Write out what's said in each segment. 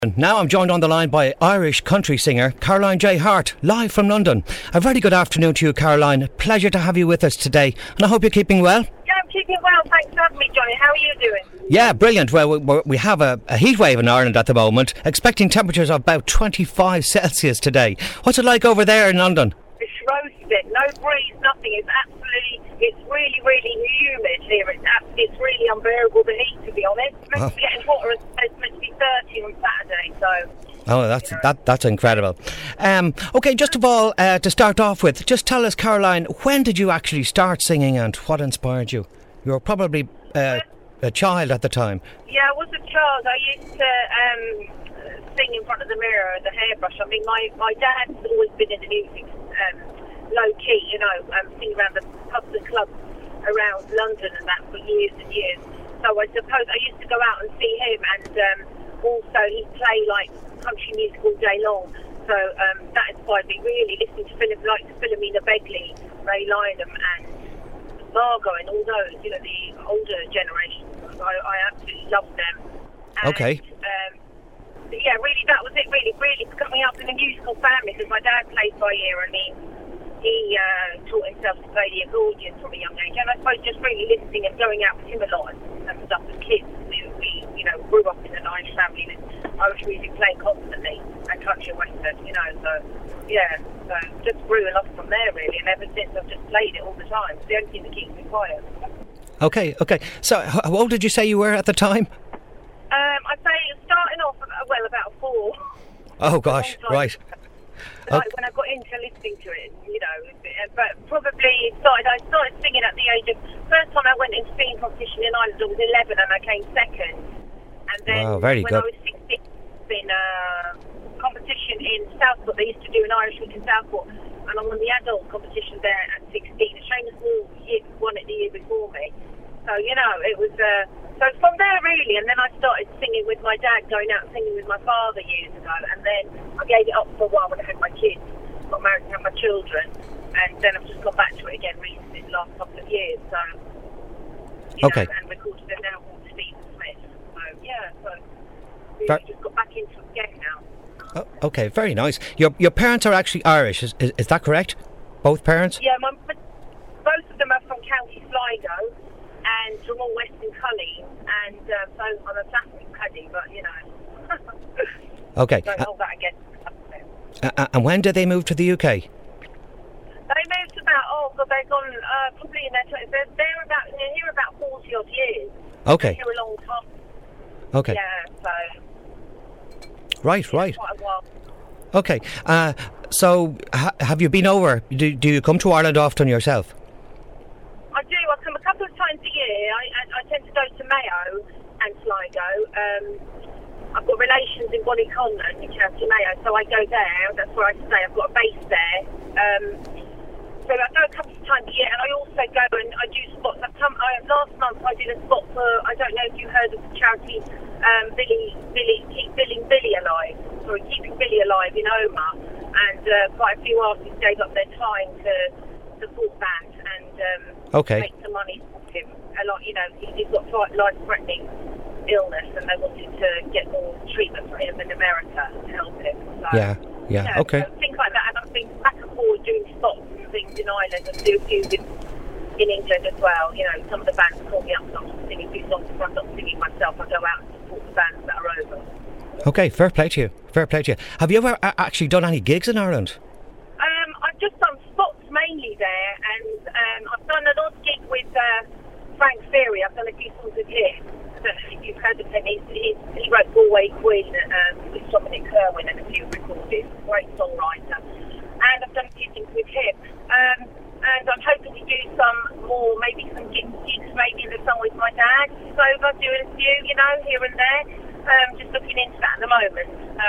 And now I'm joined on the line by Irish country singer Caroline J. Hart, live from London. A very good afternoon to you, Caroline. Pleasure to have you with us today, and I hope you're keeping well. Yeah, I'm keeping well. Thanks for having me, Johnny. How are you doing? Yeah, brilliant. Well, we have a heat wave in Ireland at the moment, expecting temperatures of about 25 Celsius today. What's it like over there in London? It's roasting. No breeze, nothing. It's really, really humid here. It's really unbearable, the heat, to be honest. It's meant to be getting hotter. It's meant to be 30 on Saturday, so... Oh, that's incredible. OK, just of all, to start off with, just tell us, Caroline, when did you actually start singing and what inspired you? You were probably a child at the time. Yeah, I was a child. I used to sing in front of the mirror with a hairbrush. I mean, my dad's always been in the music, low-key, singing around the pubs and clubs around London and that for years and years. So I suppose I used to go out and see him, and also he'd play like country music all day long. So that inspired me really, listening to Philomena Begley, Ray Lynham and Margot and all those, the older generation. I absolutely loved them. And, okay. Yeah, really, that was it, really coming up in a musical family, because my dad played by ear. I mean, he taught himself to play the accordion from a young age, and I suppose just really listening and going out with him a lot and stuff as kids. We grew up in an Irish family with Irish music playing constantly, and country and western, so just grew a lot from there really, and ever since I've just played it all the time. It's the only thing that keeps me quiet. Okay. So how old did you say you were at the time? I'd say starting off, about 4. Oh gosh, right. Like when I got into listening to it, but probably I started singing at the age of, first time I went into singing competition in Ireland, I was 11 and I came second. And then very when good. I was 16, in a competition in Southport, they used to do an Irish week in Southport, and I won the adult competition there at 16. Seamus Wall won it the year before me. So, it was, so from there really, and then I started singing with my dad, going out and singing with my father years ago, and then I gave it up for a while when I had my kids, got married and had my children, and then I've just gone back to it again recently, the last couple of years, so, okay. And recorded an album with Stephen Smith, so really just got back into it again now. Oh, okay, very nice. Your parents are actually Irish, is that correct? Both parents? Yeah, both of them are from County Sligo, and from all Western Cully, and so I'm a Saturday Paddy, but okay. Don't hold that against and when did they move to the UK? They moved about, they've gone probably in their 20s. They're here about 40 odd years. Okay. They're here a long time. Okay. Yeah, so. Right. Quite a while. Okay. So have you been over? Do you come to Ireland often yourself? I do. I come a couple of times a year. I tend to go to Mayo and Sligo. I've got relations in Ballyconnan in County Mayo, so I go there. That's where I stay. I've got a base there. So I go a couple of times a year, and I also go and I do spots. Last month I did a spot for, I don't know if you heard of the charity Keeping Billy Alive in Omagh, and quite a few artists gave up their time to support that and make some money for him. A lot, he's got life-threatening illness, and they wanted to get more treatment for him in America to help him. So, yeah, okay. So things like that, and I've been back and forward doing spots and things in Ireland, and do a few in England as well. Some of the bands call me up, so I'm singing a few songs. If I'm not singing myself, I go out and support the bands that are over. Okay, fair play to you. Have you ever actually done any gigs in Ireland? I've just done spots mainly there, and I've done an odd gig with Frank Ferry. I've done a few songs with him. I don't know if you've heard of him. He wrote Galway Queen with Dominic Kerwin and a few recordings. Great songwriter. And I've done a few things with him. And I'm hoping to do some more, maybe some gigs maybe in the song with my dad. So I'm doing a few, here and there. Just looking into that at the moment.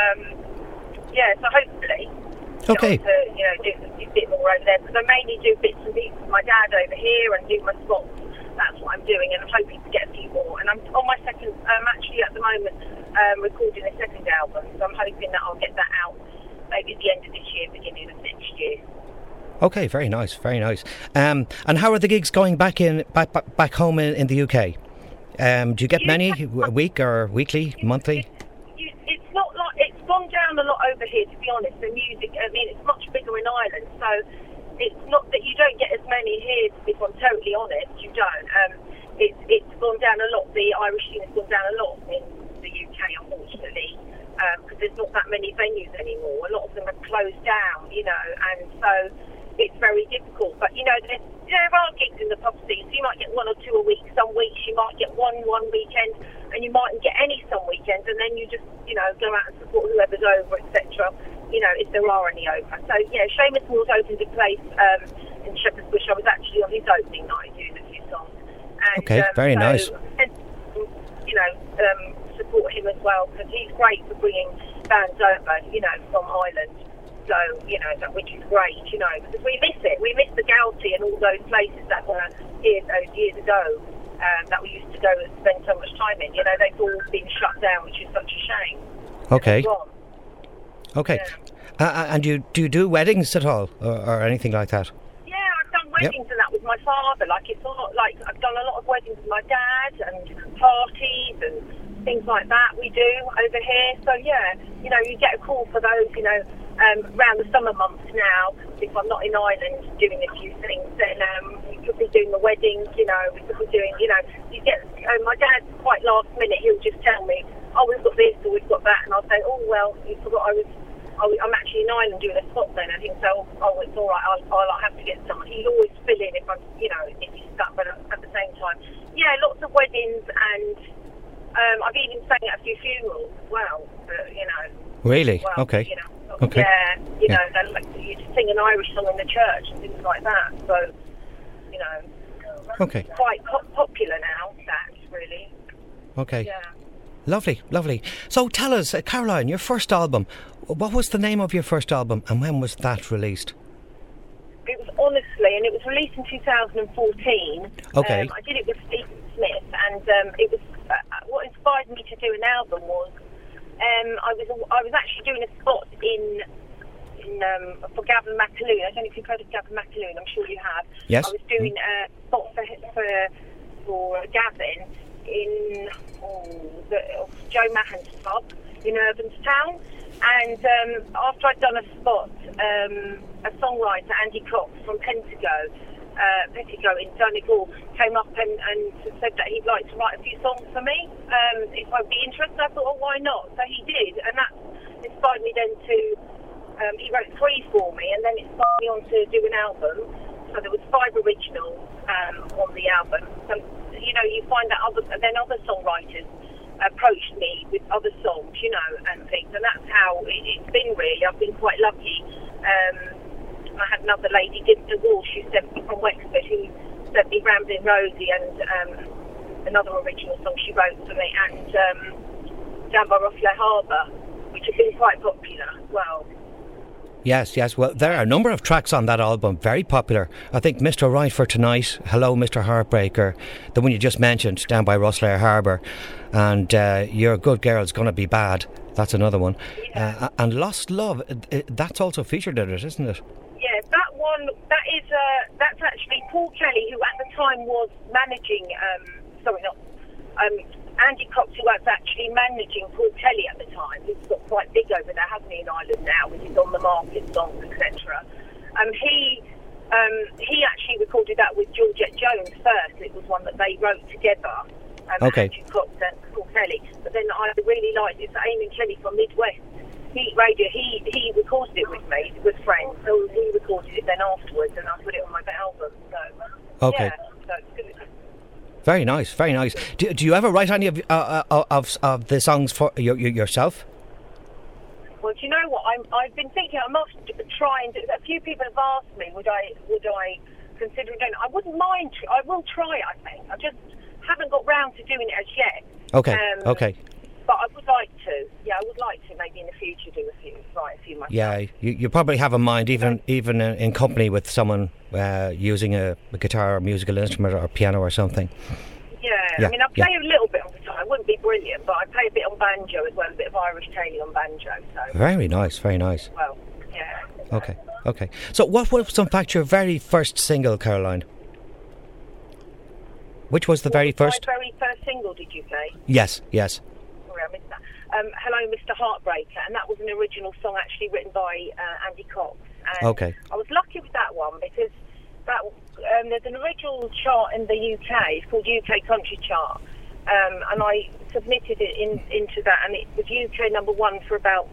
So hopefully. Okay. To, do a bit more over there, because I mainly do bits and pieces with my dad over here and do my spots. That's what I'm doing, and I'm hoping to get a few more. And I'm on my second, actually at the moment, recording a second album, so I'm hoping that I'll get that out maybe at the end of this year, beginning of next year. Okay, very nice. And how are the gigs going back home in the UK? Do you get many a week or weekly, monthly? It's not like gone down a lot over here, to be honest. The music, I mean, it's much bigger in Ireland, so it's not that you don't get as many here, if I'm totally honest, you don't. It's gone down a lot, the Irish scene has gone down a lot in the UK, unfortunately, because there's not that many venues anymore. A lot of them have closed down, you know, and so it's very difficult. But, you know, there are gigs in the pub scene, so you might get one or two a week. Some weeks you might get one weekend, and you mightn't get any some weekends, and then you just, you know, go out and support whoever's over, etc., you know, if there are any over. So, yeah, Seamus Moore's opened a place in Shepherd's Bush. I was actually on his opening night doing a few songs. And, okay, very nice. And, you know, support him as well, because he's great for bringing bands over, you know, from Ireland. So, you know, which is great, you know, because we miss it. We miss the Gouty and all those places that were here those years ago that we used to go and spend so much time in. You know, they've all been shut down, which is such a shame. Okay. Okay. Yeah. And do you do weddings at all, or anything like that? Yeah, I've done weddings and that with my father. Like, it's all like I've done a lot of weddings with my dad and parties and things like that we do over here. So yeah, you know, you get a call for those, you know, around the summer months now. If I'm not in Ireland doing a few things, then we could be doing the weddings, you know, we could be doing, you know, you get, my dad's quite last minute, he'll just tell me, oh, we've got this or we've got that, and I'll say, oh, well, you forgot I'm actually in Ireland doing a spot then, and he'll say, oh, it's all right, I'll have to get someone. He'll always fill in if I'm, you know, if he's stuck, but at the same time, yeah, lots of weddings, and I've even sang at a few funerals as well, but, you know. Really? Well, okay. You know, okay. Yeah, you know, they like you to sing an Irish song in the church and things like that, so, you know. Okay. Quite popular now, that, really. Okay. Yeah. Lovely, lovely. So tell us, Caroline, your first album, what was the name of your first album and when was that released? It was Honestly, and it was released in 2014. Okay. I did it with Stephen Smith, and it was what inspired me to do an album was I was actually doing a spot for Gavin McAloon. I don't know if you've heard of Gavin McAloon. I'm sure you have. Yes. I was doing a spot for Gavin in Joe Mahon's pub in Irvanstown, and after I'd done a spot, a songwriter, Andy Cox from Pentago in Donegal, came up and said that he'd like to write a few songs for me if I'd be interested. I thought, oh, why not? So he did, and that inspired me then to he wrote 3 for me, and then it inspired me on to do an album. So there was 5 originals on the album. So, you know, you find that other songwriters approached me with other songs, you know, and things, and that's how it's been, really. I've been quite lucky. I had another lady, Dibna Walsh, who sent me from Wexford, who sent me Ramblin' Rosie and another original song she wrote for me, and Down by Rosslare Harbour, which have been quite popular as well. Yes. Well, there are a number of tracks on that album, very popular. I think Mr. Right for Tonight, Hello Mr. Heartbreaker, the one you just mentioned, Down by Rosslare Harbour, and You're a Good Girl's Gonna Be Bad, that's another one. Yeah. And Lost Love, that's also featured in it, isn't it? Yeah, that one, that's actually Paul Kelly, who at the time was managing, Andy Cox, who was actually managing Paul Kelly at the time, who's got quite big over there, hasn't he, in Ireland now, with his On the Market songs, etc. He actually recorded that with Georgette Jones first. It was one that they wrote together, okay. Andy Cox and Paul Kelly. But then I really liked it. So Eamon Kelly from Midwest Heat Radio, he recorded it with me, with friends. So he recorded it then afterwards, and I put it on my album. So, okay. Yeah, so it's good. Very nice, very nice. Do you ever write any of the songs for yourself? Well, do you know what? I've been thinking I must try and do. A few people have asked me, would I consider doing it? I wouldn't mind. I will try it, I think. I just haven't got round to doing it as yet. Okay. Okay. But I would like to. Yeah, I would like to maybe in the future write a few myself. Yeah, you probably have a mind, even in company with someone using a guitar or musical instrument or piano or something. Yeah. I mean, I play a little bit on guitar. I wouldn't be brilliant, but I play a bit on banjo as well, a bit of Irish tailing on banjo. So. Very nice, very nice. Well, yeah. Okay. So what was, in fact, your very first single, Caroline? Which was the very first? My very first single, did you say? Yes. Sorry, I missed that. Hello, Mr. Heartbreaker, and that was an original song actually written by Andy Cox. And Okay. I was lucky with that one because there's an original chart in the UK. It's called UK Country Chart, and I submitted it into that, and it was UK number one for about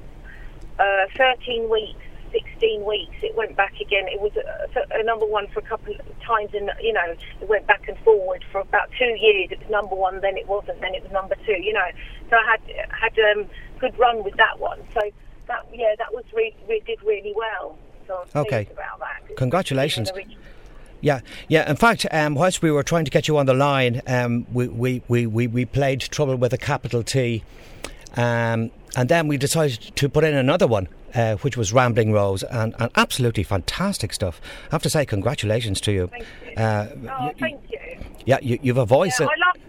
13 weeks. 16 weeks. It went back again. It was a number one for a couple of times, and it went back and forward for about 2 years. It was number one, then it wasn't, then it was number two. So I had good run with that one. So that was did really well. So I was pleased about that. Congratulations. Yeah. In fact, whilst we were trying to get you on the line, we played Trouble with a capital T, and then we decided to put in another one, which was Rambling Rose, and absolutely fantastic stuff. I have to say, congratulations to you. Thank you. Thank you. Yeah, you've a voice. Yeah,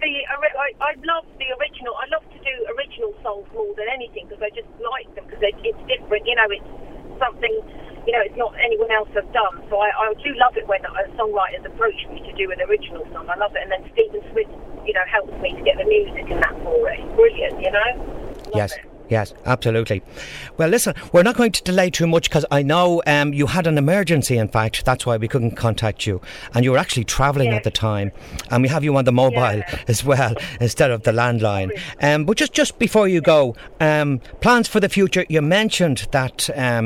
I love the original. I love to do original songs more than anything because I just like them because it's different. It's something. It's not anyone else has done. So I do love it when songwriters approach me to do an original song. I love it, and then Stephen Smith, helps me to get the music and that for it. Brilliant, Love it. Yes, absolutely. Well, listen, we're not going to delay too much because I know you had an emergency, in fact. That's why we couldn't contact you. And you were actually travelling at the time. And we have you on the mobile as well, instead of the landline. But just before you go, plans for the future. You mentioned that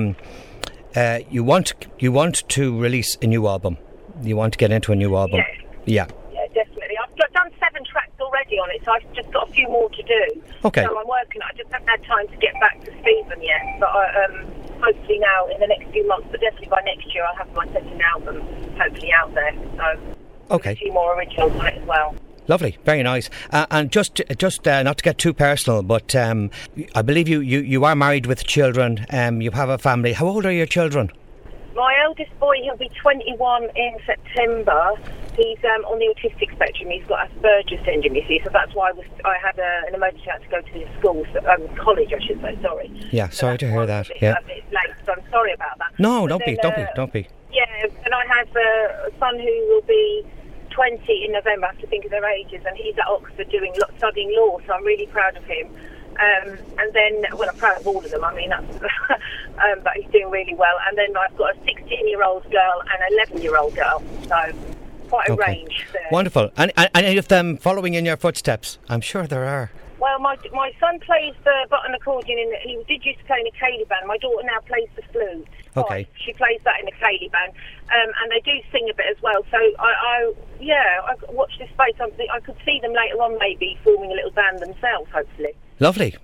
you want to release a new album. You want to get into a new album. Yeah, definitely. I've done 7 tracks already on it, so I've just got a few more to do. Okay. So I'm working. I just haven't had time to get back to Stephen yet, but hopefully now in the next few months, but definitely by next year, I'll have my second album hopefully out there. So a few more originals on it as well. Lovely, very nice. And just not to get too personal, but I believe you are married with children. You have a family. How old are your children? My eldest boy, he'll be 21 in September. He's on the autistic spectrum. He's got Asperger's syndrome, you see, so that's why I had an emergency. I had to go to his school, college, I should say. Sorry. Yeah, sorry to hear that. Yeah. It's late, so I'm sorry about that. No, don't be. Yeah, and I have a son who will be 20 in November. I have to think of their ages, and he's at Oxford studying law, so I'm really proud of him. And then, I'm proud of all of them. I mean, that's but he's doing really well. And then I've got a 16-year-old girl and an 11-year-old girl, so quite a range there. Wonderful. And any of them following in your footsteps? I'm sure there are. Well, my son plays the button accordion he did used to play in a Cayley band. My daughter now plays the flute. Okay. She plays that in a Cayley band, and they do sing a bit as well. So I watch this space. I could see them later on, maybe forming a little band themselves, hopefully. Lovely.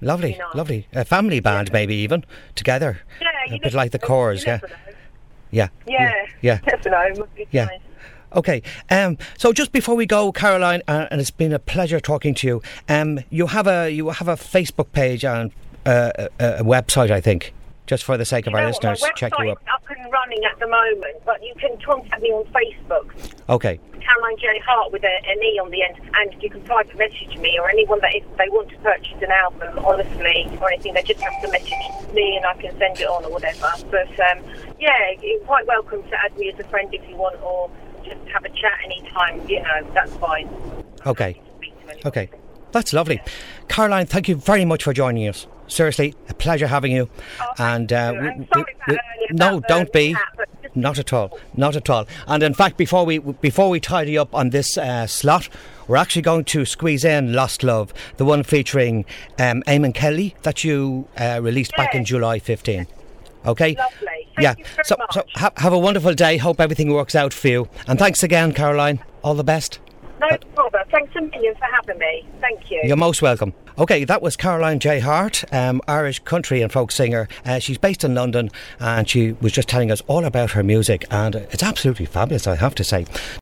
A family band, maybe even together. Yeah, a bit like the Corrs. Yeah. Never know. Must be nice. Okay, so just before we go, Caroline, and it's been a pleasure talking to you. You have a Facebook page and a website, I think, just for the sake of our listeners. Check you up. My website's up and running at the moment, but you can contact me on Facebook. Okay. Caroline J. Hart with an E on the end, and you can private message me, or anyone that if they want to purchase an album, honestly, or anything, they just have to message me and I can send it on or whatever. But you're quite welcome to add me as a friend if you want, or just have a chat anytime, that's fine. Okay. That's lovely. Yeah. Caroline, thank you very much for joining us. Seriously, a pleasure having you. And no, don't be. Not at all. And in fact, before we tidy up on this slot, we're actually going to squeeze in Lost Love, the one featuring Eamon Kelly that you released back in July 15. Okay? Lovely. Thank you very much. So have a wonderful day. Hope everything works out for you. And thanks again, Caroline. All the best. No problem. Thanks a million for having me. Thank you. You're most welcome. Okay, that was Caroline J. Hart, Irish country and folk singer. She's based in London, and she was just telling us all about her music, and it's absolutely fabulous, I have to say.